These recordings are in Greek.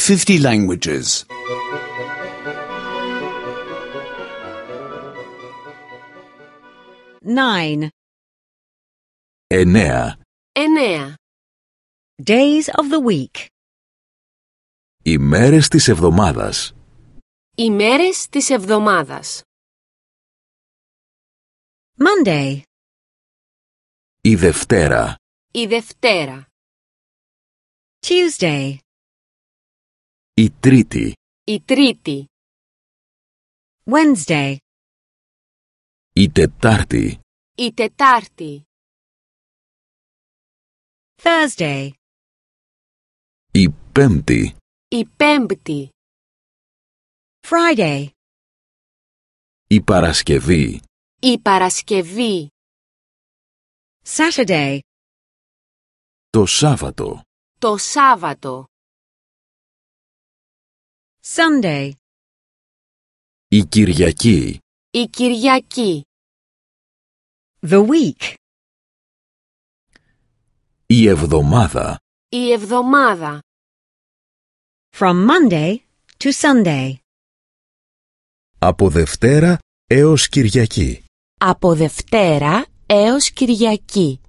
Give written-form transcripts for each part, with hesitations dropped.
50 languages. 9. 9. 9. Days of the week. Ημέρες της εβδομάδας. Ημέρες της εβδομάδας. Monday. Η Δευτέρα. Η Δευτέρα. Tuesday. Η Τρίτη. Η Τρίτη. Wednesday. Η Τετάρτη. Η Τετάρτη. Thursday. Η Πέμπτη. Η Πέμπτη. Friday. Η Παρασκευή. Η Παρασκευή. Saturday. Το Σάββατο. Το Σάββατο. Sunday. Η Κυριακή. Η Κυριακή. The week. Η εβδομάδα. Η εβδομάδα. From Monday to Sunday. Από Δευτέρα έως Κυριακή. Από Δευτέρα έως Κυριακή.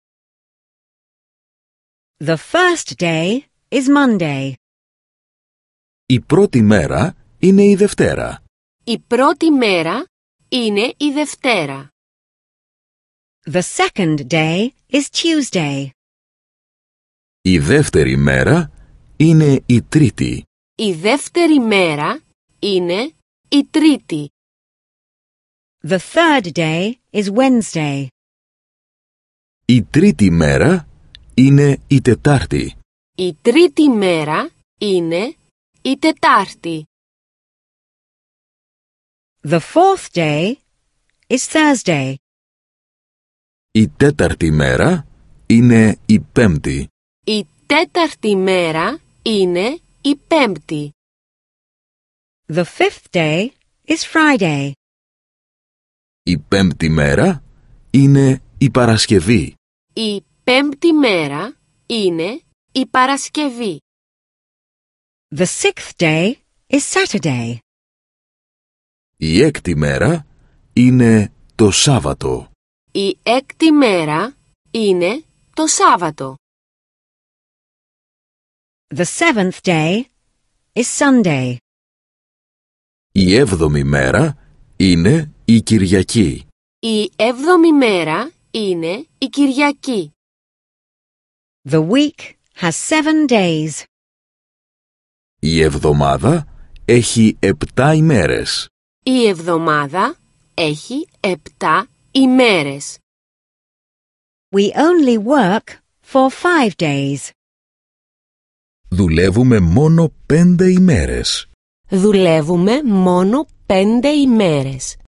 The first day is Monday. Η πρώτη μέρα είναι η Δευτέρα. Η πρώτη μέρα είναι η Δευτέρα. The second day is Tuesday. Η δεύτερη μέρα είναι η Τρίτη. Η δεύτερη μέρα είναι η Τρίτη. The third day is Wednesday. Η τρίτη μέρα είναι η Τετάρτη. Η τρίτη μέρα είναι η Τετάρτη. The fourth day is Thursday. Η τέταρτη μέρα είναι η Πέμπτη. Η τέταρτη μέρα είναι η Πέμπτη. The fifth day is Friday. Η πέμπτη μέρα είναι η Παρασκευή. Η πέμπτη μέρα είναι η Παρασκευή. The sixth day is Saturday. Η έκτη μέρα είναι το Σάββατο. Η έκτη μέρα είναι το Σάββατο. The seventh day is Sunday. Η έβδομη μέρα είναι η Κυριακή. Η έβδομη μέρα είναι η Κυριακή. The week has 7 days. Η εβδομάδα έχει 7 ημέρες. Η εβδομάδα έχει 7 ημέρες. We only work for 5 days. Δουλεύουμε μόνο 5 ημέρες. Δουλεύουμε μόνο 5 ημέρες.